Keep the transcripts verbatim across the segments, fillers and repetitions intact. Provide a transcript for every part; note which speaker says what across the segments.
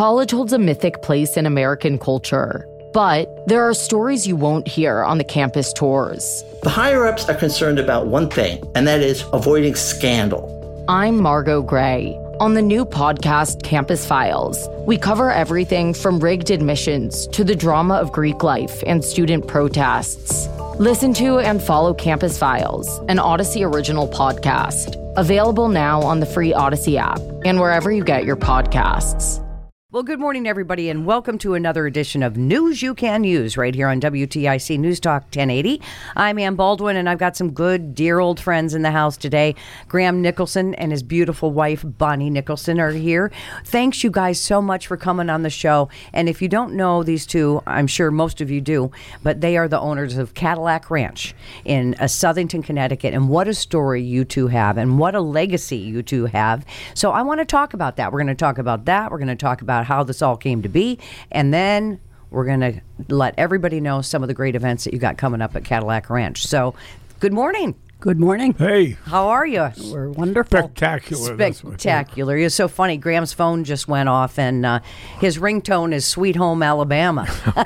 Speaker 1: College holds a mythic place in American culture, but there are stories you won't hear on the campus tours.
Speaker 2: The higher-ups are concerned about one thing, and that is avoiding scandal.
Speaker 1: I'm Margot Gray. On the new podcast, Campus Files, we cover everything from rigged admissions to the drama of Greek life and student protests. Listen to and follow Campus Files, an Odyssey original podcast. Available now on the free Odyssey app and wherever you get your podcasts.
Speaker 3: Well, good morning, everybody, and welcome to another edition of News You Can Use right here on W T I C News Talk ten eighty. I'm Ann Baldwin, and I've got some good, dear old friends in the house today. Graham Nicholson and his beautiful wife, Bonnie Nicholson, are here. Thanks, you guys, so much for coming on the show. And if you don't know these two, I'm sure most of you do, but they are the owners of Cadillac Ranch in uh, Southington, Connecticut. And what a story you two have, and what a legacy you two have. So I want to talk about that. We're going to talk about that. We're going to talk about how this all came to be, and then we're going to let everybody know some of the great events that you got coming up at Cadillac Ranch. So, good morning.
Speaker 4: Good morning.
Speaker 5: Hey.
Speaker 3: How are you?
Speaker 4: We're wonderful.
Speaker 5: Spectacular.
Speaker 3: Spectacular. It's so funny. Graham's phone just went off, and uh, his ringtone is Sweet Home Alabama.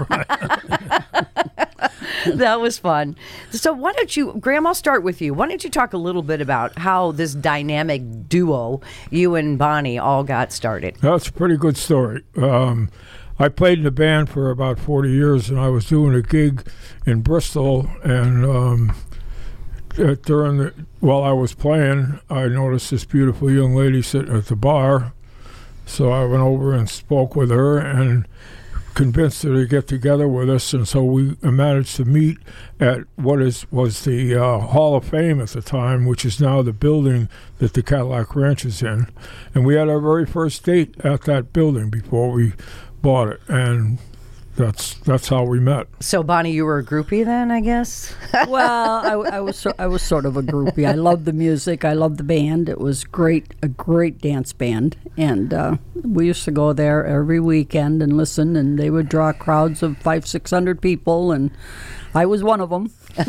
Speaker 3: That was fun. So why don't you, Graham, I'll start with you. Why don't you talk a little bit about how this dynamic duo, you and Bonnie, all got started?
Speaker 5: That's a pretty good story. Um, I played in the band for about forty years, and I was doing a gig in Bristol, and um, during the, while I was playing, I noticed this beautiful young lady sitting at the bar. So I went over and spoke with her and convinced her to get together with us, and so we managed to meet at what is was the uh, Hall of Fame at the time, which is now the building that the Cadillac Ranch is in. And we had our very first date at that building before we bought it, and that's that's how we met.
Speaker 3: So, Bonnie, you were a groupie then, I guess?
Speaker 4: Well, I, I was so, I was sort of a groupie. I loved the music. I loved the band. It was great, a great dance band, and uh, we used to go there every weekend and listen. And they would draw crowds of five, six hundred people, and I was one of them.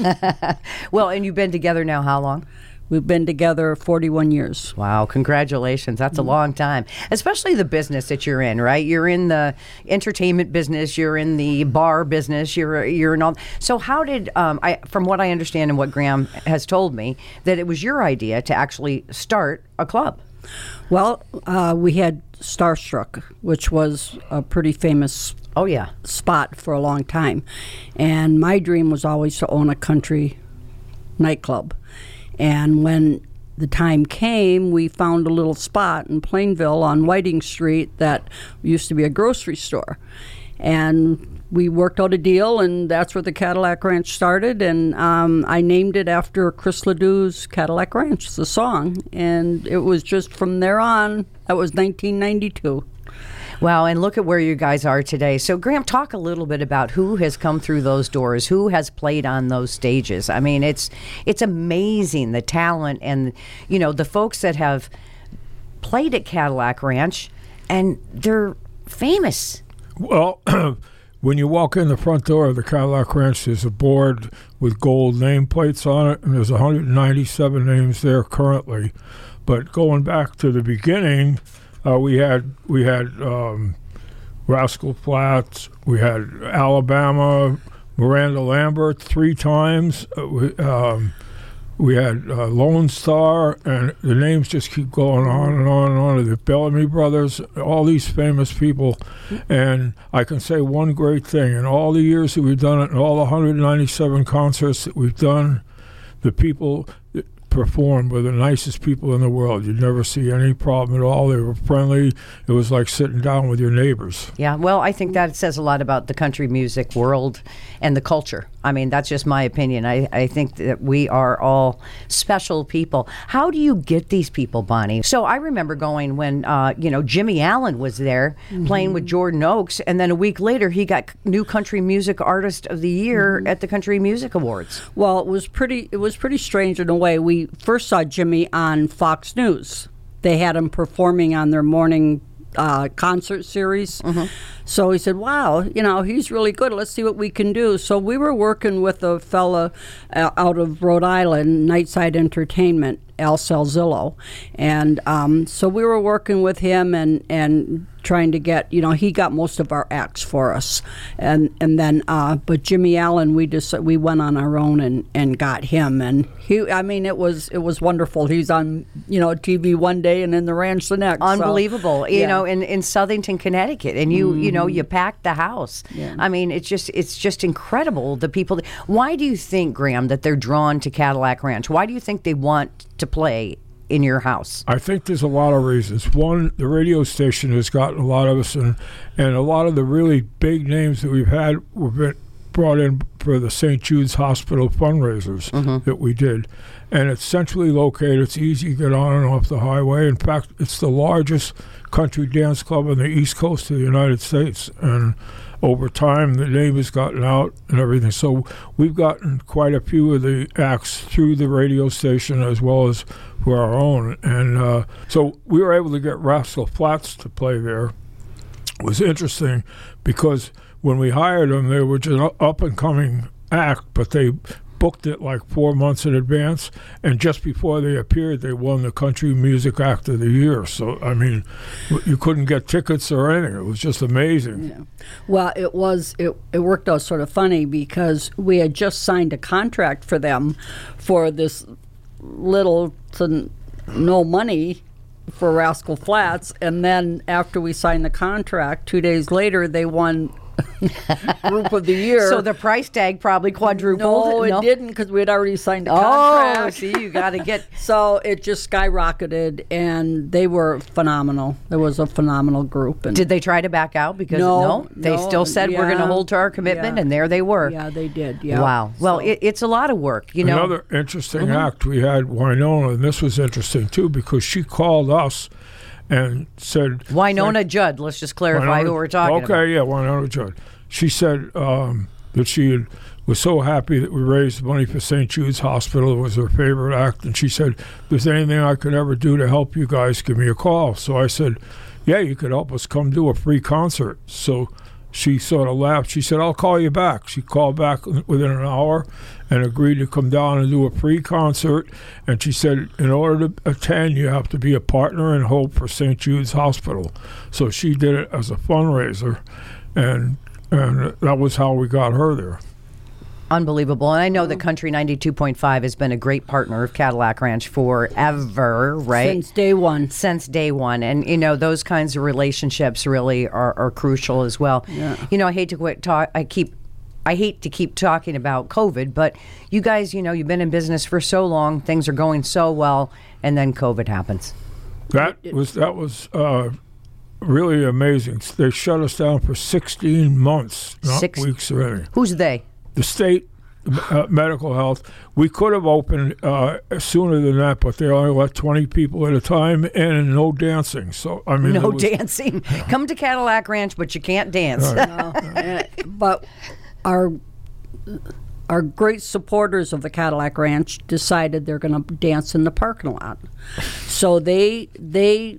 Speaker 3: Well, and you've been together now how long?
Speaker 4: We've been together forty-one years.
Speaker 3: Wow, congratulations. That's a long time. Especially the business that you're in, right? You're in the entertainment business, you're in the bar business, you're you're in all. So how did, um, I, from what I understand and what Graham has told me, that it was your idea to actually start a club?
Speaker 4: Well, uh, we had Starstruck, which was a pretty famous
Speaker 3: oh yeah
Speaker 4: spot for a long time. And my dream was always to own a country nightclub. And when the time came, we found a little spot in Plainville on Whiting Street that used to be a grocery store. And we worked out a deal, and that's where the Cadillac Ranch started. And um, I named it after Chris Ledoux's Cadillac Ranch, the song. And it was just from there on. That was nineteen ninety-two.
Speaker 3: Wow, and look at where you guys are today. So, Graham, talk a little bit about who has come through those doors, who has played on those stages. I mean, it's it's amazing, the talent and, you know, the folks that have played at Cadillac Ranch, and they're famous.
Speaker 5: Well, when you walk in the front door of the Cadillac Ranch, there's a board with gold nameplates on it, and there's one hundred ninety-seven names there currently. But going back to the beginning, Uh, we had we had um, Rascal Flatts, we had Alabama, Miranda Lambert three times. Uh, we, um, we had uh, Lone Star, and the names just keep going on and on and on. The Bellamy Brothers, all these famous people. And I can say one great thing: in all the years that we've done it, and all the one hundred ninety-seven concerts that we've done, the people performed were the nicest people in the world. You'd never see any problem at all. They were friendly. It was like sitting down with your neighbors.
Speaker 3: Yeah, well, I think that says a lot about the country music world and the culture. I mean, that's just my opinion. I, I think that we are all special people. How do you get these people, Bonnie? So I remember going when, uh, you know, Jimmy Allen was there mm-hmm. playing with Jordan Oakes, and then a week later he got New Country Music Artist of the Year mm-hmm. at the Country Music Awards.
Speaker 4: Well, it was pretty. It was pretty strange in a way. We first saw Jimmy on Fox News. They had him performing on their morning uh, concert series. Mm-hmm. So he said, wow, you know, he's really good. Let's see what we can do. So we were working with a fella uh, out of Rhode Island, Nightside Entertainment, Al Salzillo, and um, so we were working with him and and trying to get, you know, he got most of our acts for us, and and then uh, but Jimmy Allen, we just we went on our own and, and got him, and he, I mean, it was it was wonderful. He's on, you know, T V one day and in the ranch the next.
Speaker 3: Unbelievable,
Speaker 4: so,
Speaker 3: you
Speaker 4: yeah.
Speaker 3: know, in, in Southington, Connecticut, and you
Speaker 4: Mm-hmm.
Speaker 3: you know you packed the house.
Speaker 4: Yeah.
Speaker 3: I mean, it's just it's just incredible. The people. Why do you think, Graham, that they're drawn to Cadillac Ranch? Why do you think they want to play in your house?
Speaker 5: I think there's a lot of reasons. One, the radio station has gotten a lot of us, and and a lot of the really big names that we've had were been brought in for the Saint Jude's Hospital fundraisers
Speaker 3: Mm-hmm.
Speaker 5: that we did. And it's centrally located. It's easy to get on and off the highway. In fact, it's the largest country dance club on the East Coast of the United States. And over time, the name has gotten out and everything. So we've gotten quite a few of the acts through the radio station as well as for our own. And uh, so we were able to get Rascal Flatts to play there. It was interesting because when we hired them, they were just an up-and-coming act, but they booked it like four months in advance, and just before they appeared, they won the Country Music Act of the Year. So, I mean, you couldn't get tickets or anything. It was just amazing.
Speaker 4: Yeah. Well, it was it, it worked out sort of funny because we had just signed a contract for them for this little to no money for Rascal Flatts, and then after we signed the contract, two days later, they won Group of the Year.
Speaker 3: So the price tag probably quadrupled.
Speaker 4: No, it didn't, because we had already signed a
Speaker 3: Oh,
Speaker 4: contract.
Speaker 3: see, you got to get.
Speaker 4: So it just skyrocketed, and they were phenomenal. There was a phenomenal group. And
Speaker 3: Did they try to back out? Because
Speaker 4: No,
Speaker 3: they
Speaker 4: no,
Speaker 3: still said we're going to
Speaker 4: yeah,
Speaker 3: hold to our commitment,
Speaker 4: yeah.
Speaker 3: and there they were.
Speaker 4: yeah, they did. Yeah.
Speaker 3: Wow. Well,
Speaker 4: So-
Speaker 3: it, it's a lot of work, you know.
Speaker 5: Another interesting act, we had Winona, and this was interesting too because she called us and said,
Speaker 3: Winona Judd. Let's just clarify
Speaker 5: Winona-
Speaker 3: who we're talking
Speaker 5: okay,
Speaker 3: about.
Speaker 5: yeah, Winona Judd. She said um, that she had, was so happy that we raised money for Saint Jude's Hospital. It was her favorite act. And she said, if there's anything I could ever do to help you guys, give me a call. So I said, yeah, you could help us come do a free concert. So she sort of laughed. She said, I'll call you back. She called back within an hour and agreed to come down and do a free concert. And she said, in order to attend, you have to be a partner in Hope for Saint Jude's Hospital. So she did it as a fundraiser. And And that was how we got her there.
Speaker 3: Unbelievable. And I know that Country ninety-two point five has been a great partner of Cadillac Ranch forever, right?
Speaker 4: Since day one.
Speaker 3: Since day one. And, you know, those kinds of relationships really are, are crucial as well.
Speaker 4: Yeah.
Speaker 3: You know, I hate to quit talk. I keep. I hate to keep talking about COVID, but you guys, you know, you've been in business for so long, things are going so well, and then COVID happens.
Speaker 5: That was that was uh, really amazing. They shut us down for sixteen months, not
Speaker 3: Six-
Speaker 5: weeks or anything.
Speaker 3: Who's they?
Speaker 5: The state uh, medical health. We could have opened uh, sooner than that, but they only let twenty people at a time and no dancing. So I mean,
Speaker 3: No
Speaker 5: there was-
Speaker 3: dancing. Come to Cadillac Ranch, but you can't dance.
Speaker 4: No, eh, but our our great supporters of the Cadillac Ranch decided they're going to dance in the parking lot. So they they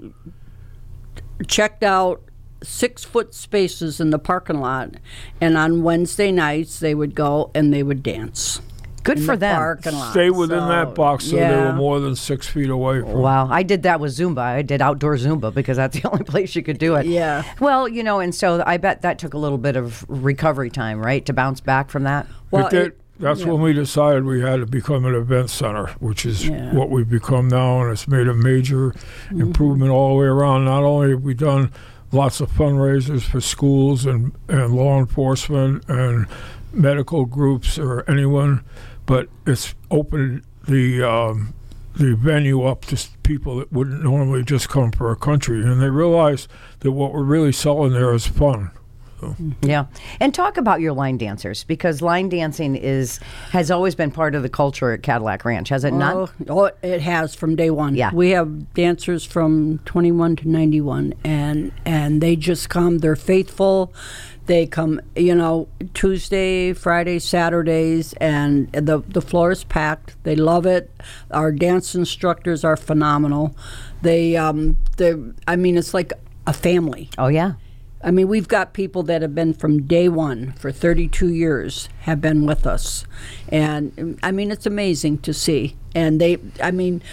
Speaker 4: checked out six foot spaces in the parking lot, and on Wednesday nights they would go and they would dance.
Speaker 3: Good
Speaker 4: in
Speaker 3: for
Speaker 4: the
Speaker 3: them.
Speaker 4: Parking lot.
Speaker 5: Stay within
Speaker 4: So,
Speaker 5: that box so they
Speaker 4: yeah.
Speaker 5: were more than six feet away from.
Speaker 3: Wow, I did that with Zumba. I did outdoor Zumba because that's the only place you could do it.
Speaker 4: Yeah.
Speaker 3: Well, you know, and so I bet that took a little bit of recovery time, right, to bounce back from that?
Speaker 4: Well,
Speaker 5: it did.
Speaker 4: it-
Speaker 5: That's
Speaker 4: yeah.
Speaker 5: when we decided we had to become an event center, which is
Speaker 4: Yeah.
Speaker 5: what we've become now, and it's made a major
Speaker 4: Mm-hmm.
Speaker 5: improvement all the way around. Not only have we done lots of fundraisers for schools and, and law enforcement and medical groups or anyone, but it's opened the um, the venue up to s- people that wouldn't normally just come for a country, and they realized that what we're really selling there is fun.
Speaker 3: Yeah. And talk about your line dancers, because line dancing is has always been part of the culture at Cadillac Ranch, has it
Speaker 4: Oh,
Speaker 3: not?
Speaker 4: oh, it has from day one.
Speaker 3: Yeah.
Speaker 4: We have dancers from twenty-one to ninety-one, and and they just come. They're faithful. They come, you know, Tuesday, Friday, Saturdays, and the the floor is packed. They love it. Our dance instructors are phenomenal. They, um, they, I mean, it's like a family.
Speaker 3: Oh, yeah.
Speaker 4: I mean, we've got people that have been from day one for thirty-two years have been with us. And, I mean, it's amazing to see. And they, I mean,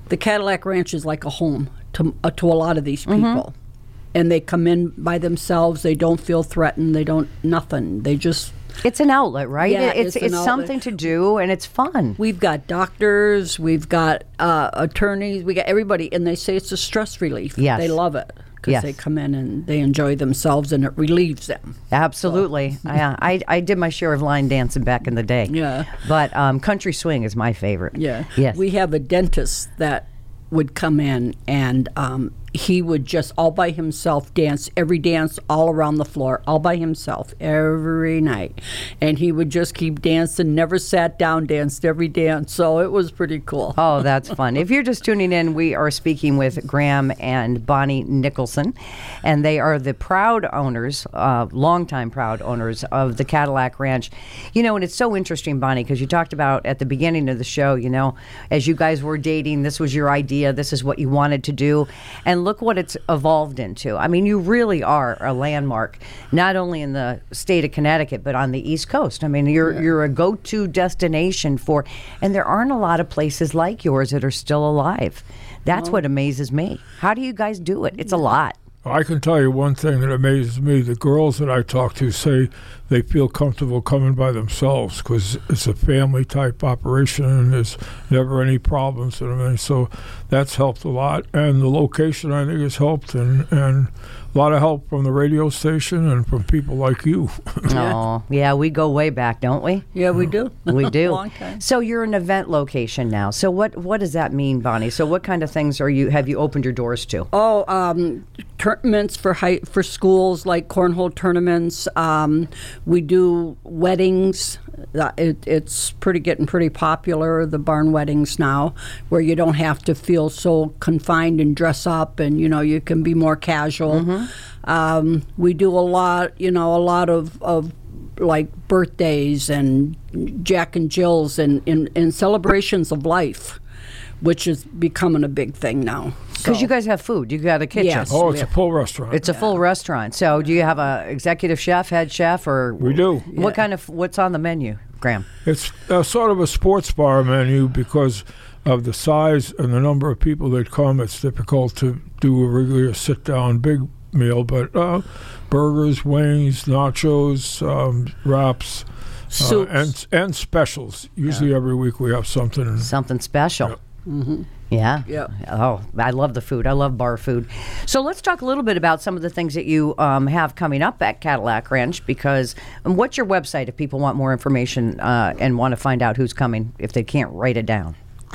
Speaker 4: the Cadillac Ranch is like a home to uh, to a lot of these people. Mm-hmm. And they come in by themselves. They don't feel threatened. They don't, nothing. They just...
Speaker 3: It's an outlet, right?
Speaker 4: Yeah,
Speaker 3: it's
Speaker 4: it's,
Speaker 3: it's
Speaker 4: an
Speaker 3: something to do, and it's fun.
Speaker 4: We've got doctors. We've got uh, attorneys. We got everybody. And they say it's a stress relief.
Speaker 3: Yes.
Speaker 4: They love it because
Speaker 3: yes.
Speaker 4: they come in and they enjoy themselves, and it relieves them.
Speaker 3: Absolutely. So. I, I I did my share of line dancing back in the day.
Speaker 4: Yeah.
Speaker 3: But um, country swing is my favorite.
Speaker 4: Yeah.
Speaker 3: Yes.
Speaker 4: We have a dentist that would come in, and um, he would just all by himself dance every dance all around the floor, all by himself every night. And he would just keep dancing, never sat down, danced every dance. So it was pretty cool.
Speaker 3: Oh, that's fun. If you're just tuning in, we are speaking with Graham and Bonnie Nicholson, and they are the proud owners, uh, longtime proud owners of the Cadillac Ranch. You know, and it's so interesting, Bonnie, because you talked about at the beginning of the show, you know, as you guys were dating, this was your idea, this is what you wanted to do. And look what it's evolved into. I mean, you really are a landmark, not only in the state of Connecticut, but on the East Coast. I mean, you're yeah. you're a go-to destination for, and there aren't a lot of places like yours that are still alive. That's what amazes me. How do you guys do it? It's a lot.
Speaker 5: I can tell you one thing that amazes me. The girls that I talk to say they feel comfortable coming by themselves because it's a family-type operation and there's never any problems. And everything. So that's helped a lot. And the location, I think, has helped. And, and a lot of help from the radio station and from people like you.
Speaker 3: Oh, yeah, we go way back, don't we?
Speaker 4: Yeah, we do.
Speaker 3: We do.
Speaker 4: Long time.
Speaker 3: So you're an event location now. So what what does that mean, Bonnie? So what kind of things are you have you opened your doors to?
Speaker 4: Oh, um, tournaments for high, for schools, like cornhole tournaments. Um, we do weddings. Uh, it, it's pretty getting pretty popular, the barn weddings now, where you don't have to feel so confined and dress up, and you know you can be more casual. Mm-hmm. Um, we do a lot, you know, a lot of, of like birthdays and Jack and Jill's and, and, and celebrations of life, which is becoming a big thing now.
Speaker 3: Because
Speaker 4: So-
Speaker 3: you guys have food. You got a kitchen.
Speaker 4: Yes.
Speaker 5: Oh, it's
Speaker 4: Yeah.
Speaker 5: a full restaurant.
Speaker 3: It's a full restaurant. So do you have a executive chef, head chef, or
Speaker 5: We do.
Speaker 3: What kind of what's on the menu, Graham?
Speaker 5: It's uh, sort of a sports bar menu because of the size and the number of people that come. It's difficult to do a regular sit-down big meal, but uh, burgers, wings, nachos, um, wraps, uh,
Speaker 4: Soups.
Speaker 5: and and specials. Usually every week we have something.
Speaker 3: Something special.
Speaker 5: Yeah.
Speaker 4: Mm-hmm.
Speaker 3: Yeah.
Speaker 4: Yeah.
Speaker 3: Oh, I love the food. I love bar food. So let's talk a little bit about some of the things that you um, have coming up at Cadillac Ranch. Because um, what's your website if people want more information uh, and want to find out who's coming if they can't write it down?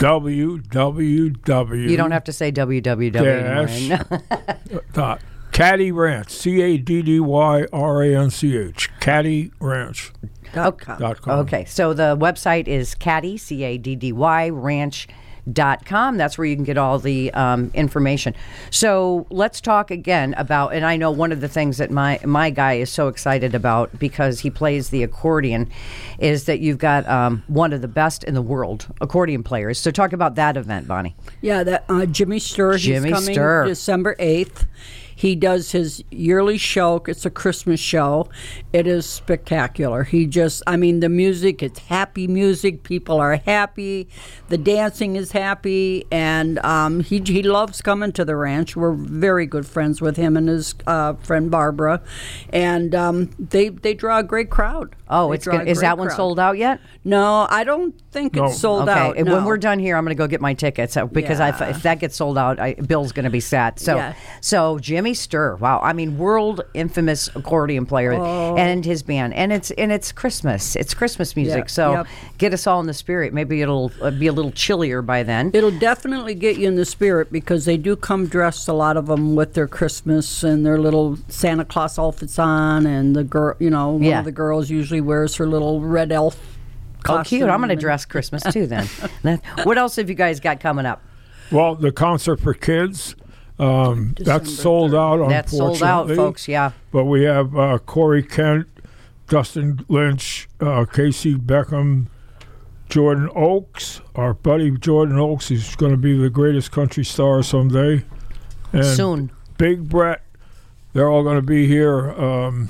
Speaker 5: W W W.
Speaker 3: You don't have to say W W W
Speaker 5: Dash.
Speaker 3: anymore.
Speaker 5: dot Caddy Ranch. C A D D Y R A N C H. Caddy Ranch.
Speaker 4: Dot com.
Speaker 5: Dot com.
Speaker 3: Okay, so the website is Caddy, C A D D Y, ranch dot com. That's where you can get all the um, information. So let's talk again about, and I know one of the things that my, my guy is so excited about because he plays the accordion is that you've got um, one of the best in the world accordion players. So talk about that event, Bonnie.
Speaker 4: Yeah, that uh, Jimmy Sturr.
Speaker 3: Jimmy
Speaker 4: he's coming
Speaker 3: Sturr.
Speaker 4: December eighth. He does his yearly show. It's a Christmas show. It is spectacular. He just, I mean, the music, it's happy music. People are happy. The dancing is happy. And um, he he loves coming to the ranch. We're very good friends with him and his uh, friend Barbara. And um, they they draw a great crowd.
Speaker 3: Oh,
Speaker 4: They
Speaker 3: it's
Speaker 4: draw a
Speaker 3: gonna, is
Speaker 4: great
Speaker 3: that one
Speaker 4: crowd.
Speaker 3: sold out yet?
Speaker 4: No, I don't think
Speaker 5: No.
Speaker 4: it's sold
Speaker 3: Okay,
Speaker 4: out.
Speaker 3: and
Speaker 4: no.
Speaker 3: when we're done here, I'm going to go get my tickets uh, because I,
Speaker 4: Yeah.
Speaker 3: if that gets sold out, I, Bill's going to be sad. So,
Speaker 4: Yeah.
Speaker 3: so Jimmy Sturr, wow, I mean, world infamous accordion player,
Speaker 4: Oh.
Speaker 3: and his band, and it's and it's Christmas, it's Christmas music.
Speaker 4: Yeah,
Speaker 3: So,
Speaker 4: yep.
Speaker 3: get us all in the spirit. Maybe it'll uh, be a little chillier by then.
Speaker 4: It'll definitely get you in the spirit because they do come dressed, a lot of them, with their Christmas and their little Santa Claus outfits on, and the girl, you know, one
Speaker 3: Yeah.
Speaker 4: of the girls usually wears her little red elf
Speaker 3: Oh,
Speaker 4: costume.
Speaker 3: cute! I'm going to
Speaker 4: and-
Speaker 3: dress Christmas too. Then, That- what else have you guys got coming up?
Speaker 5: Well, the concert for kids, um, that's
Speaker 4: December
Speaker 5: sold out,
Speaker 3: That's sold out,
Speaker 5: unfortunately.
Speaker 3: folks. Yeah.
Speaker 5: But we have uh, Corey Kent, Dustin Lynch, uh, Casey Beckham, Jordan Oakes. Our buddy Jordan Oakes is going to be the greatest country star someday. And
Speaker 3: Soon.
Speaker 5: Big Brett. They're all going to be here. Um,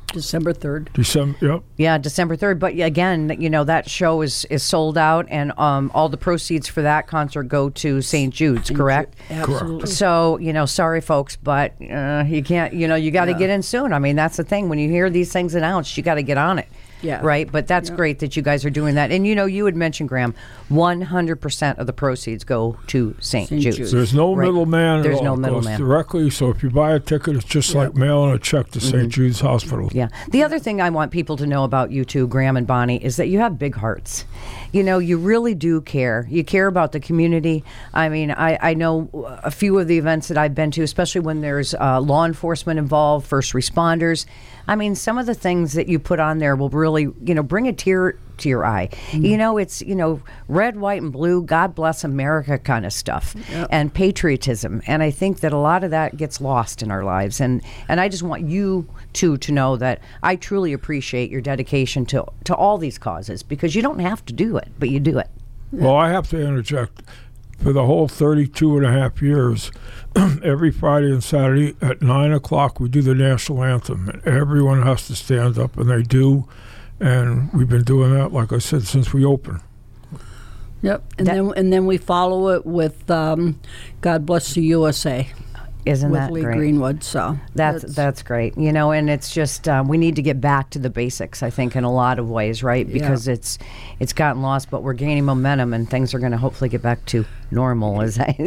Speaker 4: December third.
Speaker 5: December, yep.
Speaker 3: Yeah, December third. But again, you know, that show is, is sold out, and um, all the proceeds for that concert go to Saint Jude's, correct?
Speaker 4: Absolutely.
Speaker 3: So, you know, sorry, folks, but uh, you can't, you know, you got to
Speaker 4: Yeah.
Speaker 3: get in soon. I mean, that's the thing. When you hear these things announced, you got to get on it.
Speaker 4: Yeah.
Speaker 3: Right? But that's
Speaker 4: Yeah.
Speaker 3: great that you guys are doing that. And, you know, you had mentioned, Graham, one hundred percent of the proceeds go to Saint
Speaker 4: Saint
Speaker 3: Jude's.
Speaker 4: Jude's.
Speaker 5: There's no
Speaker 3: Right.
Speaker 5: middleman
Speaker 3: There's
Speaker 5: at all.
Speaker 3: no
Speaker 5: It goes
Speaker 3: middleman.
Speaker 5: directly. So if you buy a ticket, it's just like mailing a check to Saint Jude's Hospital.
Speaker 3: Yeah. The other thing I want people to know about you two, Graham and Bonnie, is that you have big hearts. You know, you really do care. You care about the community. I mean, I, I know a few of the events that I've been to, especially when there's uh, law enforcement involved, first responders. I mean, some of the things that you put on there will really, you know, bring a tear to your eye. You know, it's, you know, red, white, and blue, God bless America kind of stuff, and patriotism. And I think that a lot of that gets lost in our lives. And, and I just want you two to know that I truly appreciate your dedication to, to all these causes, because you don't have to do it, but you do it.
Speaker 5: Well, I have to interject. For the whole thirty-two and a half years, every Friday and Saturday at nine o'clock, we do the national anthem. And everyone has to stand up, and they do. And we've been doing that, like I said, since we opened.
Speaker 4: Yep. And
Speaker 3: That-
Speaker 4: then and then we follow it with um, God Bless the U S A
Speaker 3: Isn't
Speaker 4: with
Speaker 3: that
Speaker 4: Lee
Speaker 3: great?
Speaker 4: Greenwood. So
Speaker 3: That's that's great, you know, and it's just um, we need to get back to the basics. I think in a lot of ways, right? Because
Speaker 4: Yeah.
Speaker 3: it's it's gotten lost, but we're gaining momentum, and things are going to hopefully get back to normal, as I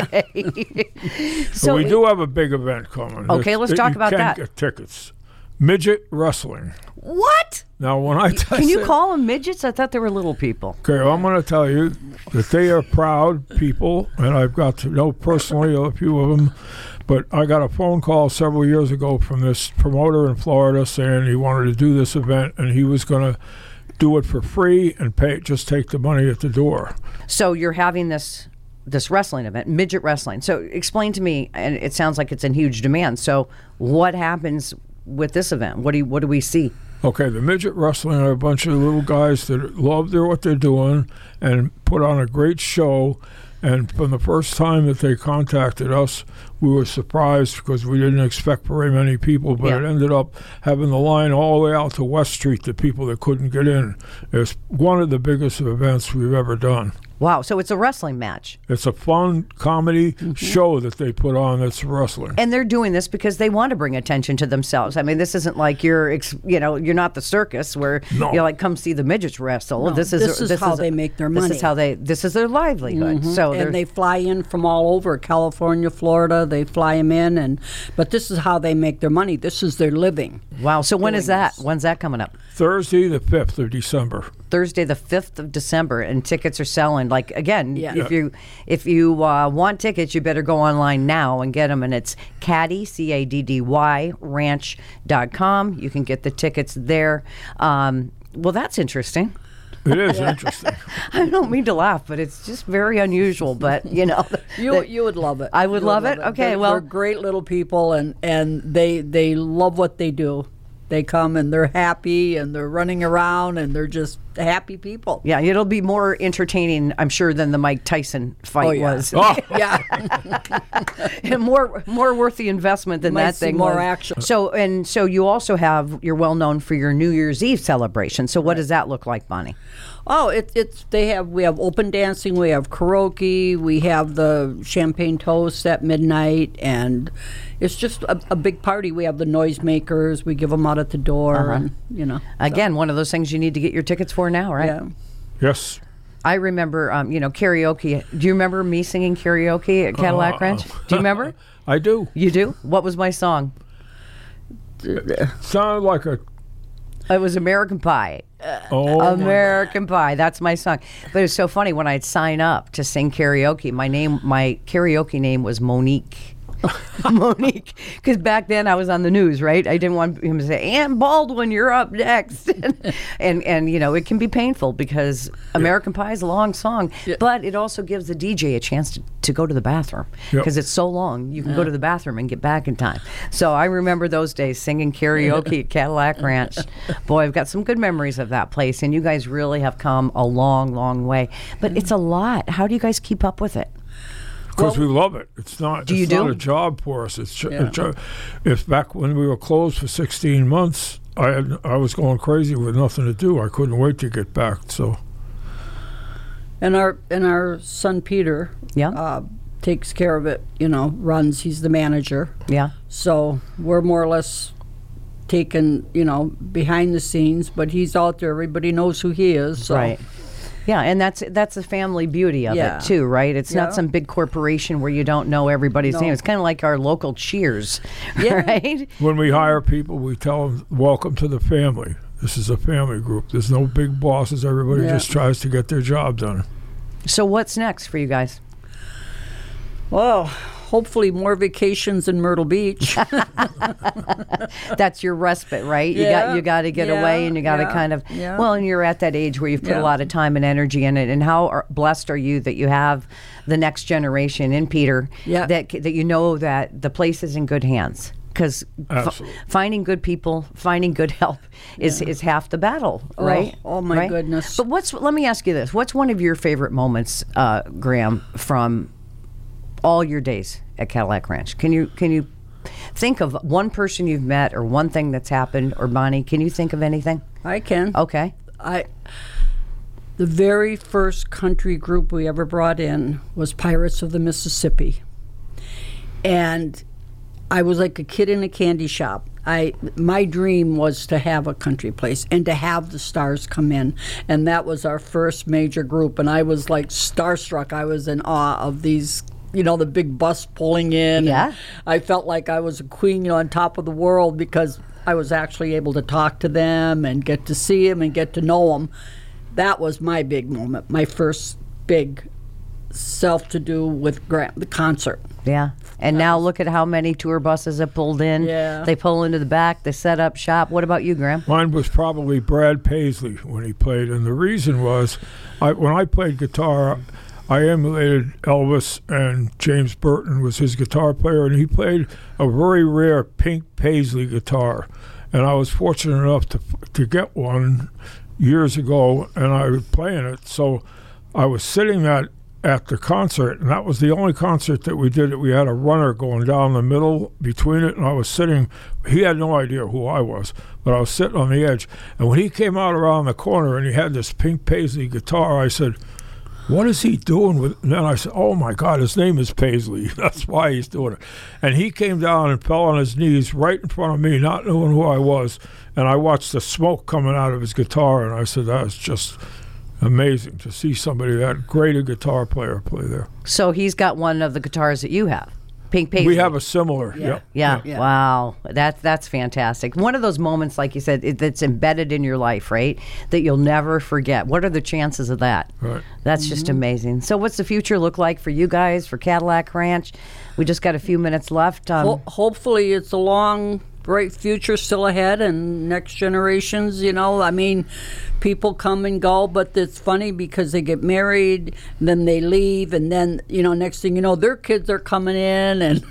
Speaker 3: say.
Speaker 5: So we do have a big event coming.
Speaker 3: Okay,
Speaker 5: It's-
Speaker 3: let's
Speaker 5: that
Speaker 3: talk
Speaker 5: you
Speaker 3: about
Speaker 5: can
Speaker 3: that.
Speaker 5: Get tickets. Midget wrestling.
Speaker 3: What?
Speaker 5: Now, when I tell
Speaker 3: Can you call them midgets? I thought they were little people.
Speaker 5: Okay, well, I'm going to tell you that they are proud people, and I've got to know personally a few of them. But I got a phone call several years ago from this promoter in Florida saying he wanted to do this event, and he was going to do it for free and pay, just take the money at the door.
Speaker 3: So you're having this this wrestling event, midget wrestling. So explain to me, and it sounds like it's in huge demand. So what happens with this event? What do you, what do we see?
Speaker 5: Okay, the midget wrestling are a bunch of little guys that love their, what they're doing and put on a great show. And from the first time that they contacted us, we were surprised because we didn't expect very many people, but
Speaker 3: Yeah.
Speaker 5: it ended up having the line all the way out to West Street, the people that couldn't get in. It's one of the biggest events we've ever done.
Speaker 3: Wow, so it's a wrestling match.
Speaker 5: It's a fun comedy
Speaker 3: Mm-hmm.
Speaker 5: show that they put on that's wrestling.
Speaker 3: And they're doing this because they want to bring attention to themselves. I mean, this isn't like you're, ex- you know, you're not the circus where
Speaker 5: No.
Speaker 3: you're like, come see the midgets wrestle.
Speaker 4: No,
Speaker 3: this is
Speaker 4: this is how they make their
Speaker 3: This
Speaker 4: money.
Speaker 3: is how they. This is their livelihood. So they're,
Speaker 4: and they fly in from all over California, Florida. They fly them in, and but this is how they make their money. This is their living.
Speaker 3: wow. So when is
Speaker 4: doing
Speaker 3: that?
Speaker 4: this.
Speaker 3: When's that coming up?
Speaker 5: Thursday, the fifth of December.
Speaker 3: Thursday, the fifth of December, and tickets are selling. Like again,
Speaker 4: Yeah.
Speaker 3: if you if you uh, want tickets, you better go online now and get them. And it's Caddy C A D D Y Ranch dot com. You can get the tickets there. Um, well, that's interesting.
Speaker 5: It is interesting.
Speaker 3: I don't mean to laugh, but it's just very unusual. But you know,
Speaker 4: You
Speaker 3: that-
Speaker 4: you would love it.
Speaker 3: I would
Speaker 4: You
Speaker 3: love it? Okay,
Speaker 4: They're-
Speaker 3: well-
Speaker 4: they're great little people, and and they they love what they do. They come and they're happy and they're running around and they're just happy people.
Speaker 3: yeah, it'll be more entertaining, I'm sure, than the Mike Tyson fight
Speaker 4: Oh, yeah.
Speaker 3: was.
Speaker 5: Oh,
Speaker 4: Yeah,
Speaker 3: And more more worth the investment than
Speaker 4: Might
Speaker 3: that
Speaker 4: see
Speaker 3: thing
Speaker 4: more
Speaker 3: was.
Speaker 4: action.
Speaker 3: So and so you also have you're well known for your New Year's Eve celebration. So what does that look like, Bonnie?
Speaker 4: oh, it, it's they have we have open dancing, we have karaoke, we have the champagne toast at midnight, and it's just a, a big party. We have the noisemakers, we give them out at the door,
Speaker 3: Uh-huh.
Speaker 4: and you know,
Speaker 3: Again, one of those things you need to get your tickets for now, right?
Speaker 4: yeah.
Speaker 5: yes.
Speaker 3: I remember, um, you know, karaoke. Do you remember me singing karaoke at Cadillac
Speaker 5: Uh,
Speaker 3: Ranch? Do you remember?
Speaker 5: I do.
Speaker 3: You do? What was my song?
Speaker 5: Sounded like a
Speaker 3: It was American Pie.
Speaker 5: oh my-
Speaker 3: American Pie. That's my song. But it's so funny when I'd sign up to sing karaoke. My name, my karaoke name was Monique. Monique, because back then I was on the news, right? I didn't want him to say, "Ann Baldwin, you're up next," and, and and you know it can be painful because American Pie is a long song, but it also gives the D J a chance to, to go to the bathroom
Speaker 5: Yep.
Speaker 3: because it's so long. You can go to the bathroom and get back in time. So I remember those days singing karaoke at Cadillac Ranch. Boy, I've got some good memories of that place, and you guys really have come a long, long way. But it's a lot. How do you guys keep up with it?
Speaker 5: Because we love it. It's not.
Speaker 3: Do you
Speaker 5: it's not
Speaker 3: do?
Speaker 5: a job for us. It's,
Speaker 4: Yeah.
Speaker 5: it's, a- it's back when we were closed for sixteen months. I had, I was going crazy with nothing to do. I couldn't wait to get back. So,
Speaker 4: And our and our son Peter
Speaker 3: Yeah.
Speaker 4: uh, takes care of it, you know, runs, he's the manager.
Speaker 3: Yeah.
Speaker 4: So we're more or less taken, you know, behind the scenes, but he's out there. Everybody knows who he is. So.
Speaker 3: Right. Yeah, and that's that's the family beauty of
Speaker 4: Yeah.
Speaker 3: it too, right? It's
Speaker 4: Yeah.
Speaker 3: not some big corporation where you don't know everybody's
Speaker 4: No.
Speaker 3: name. It's kind of like our local Cheers,
Speaker 4: Yeah.
Speaker 3: right?
Speaker 5: when we hire people, we tell them, welcome to the family. This is a family group. There's no big bosses. Everybody
Speaker 4: Yeah.
Speaker 5: just tries to get their job done.
Speaker 3: So what's next for you guys?
Speaker 4: Well, hopefully more vacations in Myrtle Beach.
Speaker 3: That's your respite, right? You
Speaker 4: Yeah,
Speaker 3: got you got to get
Speaker 4: yeah,
Speaker 3: away, and you got to
Speaker 4: yeah,
Speaker 3: kind of
Speaker 4: yeah.
Speaker 3: well, and you're at that age where you've put
Speaker 4: Yeah.
Speaker 3: a lot of time and energy in it. And how are, blessed are you that you have the next generation in Peter?
Speaker 4: Yeah.
Speaker 3: That that you know that the place is in good hands. Because f-
Speaker 5: Absolutely.
Speaker 3: finding good people, finding good help is, is half the battle, right?
Speaker 4: oh my
Speaker 3: Right?
Speaker 4: goodness.
Speaker 3: But what's let me ask you this: what's one of your favorite moments, uh, Graham, from all your days at Cadillac Ranch? Can you can you think of one person you've met or one thing that's happened? Or Bonnie, can you think of anything?
Speaker 4: I can.
Speaker 3: Okay.
Speaker 4: I the very first country group we ever brought in was Pirates of the Mississippi. And I was like a kid in a candy shop. I my dream was to have a country place and to have the stars come in, and that was our first major group. And I was like starstruck. I was in awe of these, you know, the big bus pulling in.
Speaker 3: Yeah.
Speaker 4: And I felt like I was a queen, you know, on top of the world because I was actually able to talk to them and get to see them and get to know them. That was my big moment, my first big self to do with Grant, the concert.
Speaker 3: Yeah. And now look at how many tour buses have pulled in.
Speaker 4: Yeah.
Speaker 3: They pull into the back. They set up shop. What about you, Graham?
Speaker 5: Mine was probably Brad Paisley when he played, and the reason was, I, when I played guitar, I emulated Elvis, and James Burton was his guitar player, and he played a very rare pink Paisley guitar, and I was fortunate enough to to get one years ago, and I was playing it. So I was sitting at at the concert, and that was the only concert that we did that we had a runner going down the middle between it, and I was sitting, he had no idea who I was, but I was sitting on the edge, and when he came out around the corner and he had this pink Paisley guitar, I said, what is he doing with it? And then I said, oh my God, his name is Paisley. That's why he's doing it. And he came down and fell on his knees right in front of me, not knowing who I was, and I watched the smoke coming out of his guitar, and I said, that's just amazing to see somebody that great a guitar player play there.
Speaker 3: So he's got one of the guitars that you have. Pink Paisley.
Speaker 5: We have a similar.
Speaker 4: Yeah.
Speaker 5: Yep.
Speaker 3: Yeah.
Speaker 4: Yeah.
Speaker 3: Wow. That's that's fantastic. One of those moments, like you said, it, that's embedded in your life, right? That you'll never forget. What are the chances of that?
Speaker 5: Right.
Speaker 3: That's just amazing. So, what's the future look like for you guys, for Cadillac Ranch? We just got a few minutes left. Um,
Speaker 4: Ho- hopefully it's a long, bright future still ahead, and next generations, you know, I mean, people come and go, but it's funny because they get married, and then they leave, and then, you know, next thing you know, their kids are coming in, and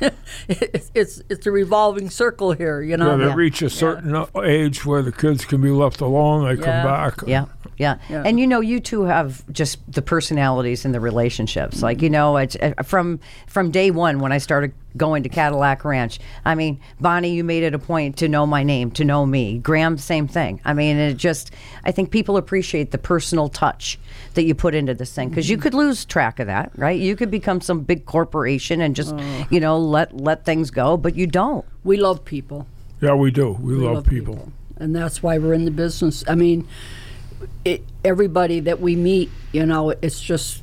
Speaker 4: it's, it's it's a revolving circle here, you know.
Speaker 5: Yeah, they
Speaker 3: Yeah.
Speaker 5: reach a certain uh age where the kids can be left alone. They
Speaker 4: Yeah.
Speaker 5: come back.
Speaker 3: Yeah, yeah,
Speaker 4: Yeah.
Speaker 3: and you know, you two have just the personalities and the relationships. Like you know, it's uh, from from day one when I started going to Cadillac Ranch. I mean, Bonnie, you made it a point to know my name, to know me. Graham, same thing. I mean, it just, I think people appreciate the personal touch that you put into this thing because you could lose track of that, right? You could become some big corporation and just, you know, let let things go, but you don't.
Speaker 4: We love people.
Speaker 5: Yeah, we do. We,
Speaker 4: We
Speaker 5: love, people.
Speaker 4: And that's why we're in the business. I mean, it, everybody that we meet, you know, it's just,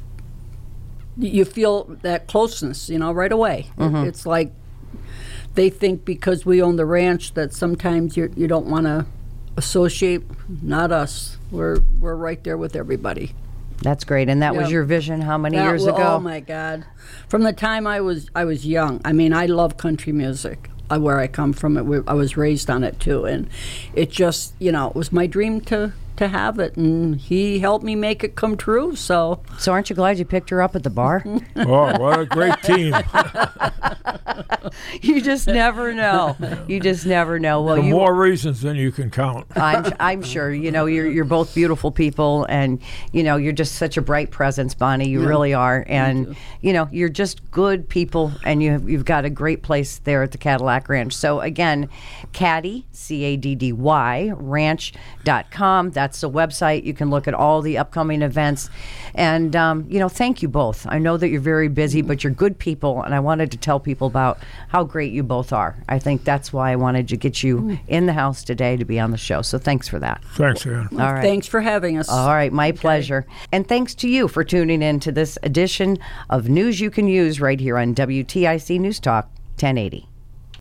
Speaker 4: you feel that closeness, you know, right away.
Speaker 3: Mm-hmm.
Speaker 4: It's like they think because we own the ranch that sometimes you you don't want to associate. Not us. We're we're right there with everybody.
Speaker 3: That's great. And that was
Speaker 4: Yeah.
Speaker 3: your vision how many
Speaker 4: That
Speaker 3: years
Speaker 4: wa-
Speaker 3: ago?
Speaker 4: Oh my God! From the time I was I was young. I mean, I love country music. Uh, where I come from, it we- I was raised on it too, and it just, you know, it was my dream to to have it, and he helped me make it come true. So,
Speaker 3: So aren't you glad you picked her up at the bar?
Speaker 5: Oh, what a great team.
Speaker 3: You just never know. You just never know. Well,
Speaker 5: For
Speaker 3: you
Speaker 5: more reasons than you can count.
Speaker 3: I'm I'm sure you know you're you're both beautiful people, and you know you're just such a bright presence, Bonnie. You really are, and you know you're just good people, and you have, you've got a great place there at the Cadillac Ranch. So again, Caddy, C A D D Y ranch dot com. That's the website. You can look at all the upcoming events, and um, you know thank you both. I know that you're very busy, but you're good people, and I wanted to tell people about how great you both are. I think that's why I wanted to get you in the house today to be on the show. So thanks for that.
Speaker 5: Thanks, Ann.
Speaker 3: All right.
Speaker 4: thanks for having us.
Speaker 3: All right, my pleasure. And thanks to you for tuning in to this edition of News You Can Use right here on W T I C News Talk ten eighty.